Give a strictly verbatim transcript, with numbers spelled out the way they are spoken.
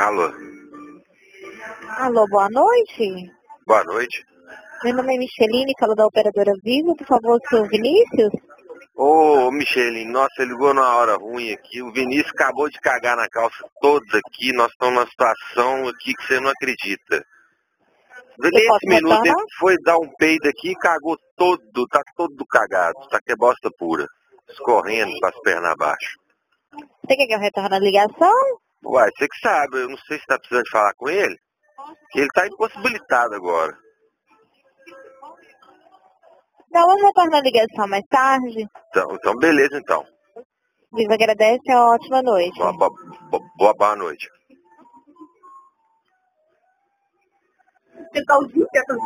Alô? Alô, boa noite. Boa noite. Meu nome é Micheline, falo da operadora Vivo. Por favor, seu Vinícius. Ô, Micheline, nossa, você ligou numa hora ruim aqui. O Vinícius acabou de cagar na calça todos aqui. Nós estamos numa situação aqui que você não acredita. Nesse minuto ele foi dar um peido aqui e cagou todo, tá todo cagado. Tá que é bosta pura. Escorrendo com as pernas abaixo. Você quer que eu retorne a ligação? Uai, você que sabe, eu não sei se tá precisando de falar com ele. Que ele tá impossibilitado agora. Não, eu retorno a ligação mais tarde. Então, então beleza então. Vivo agradece, uma ótima noite. Boa, boa, boa, boa noite.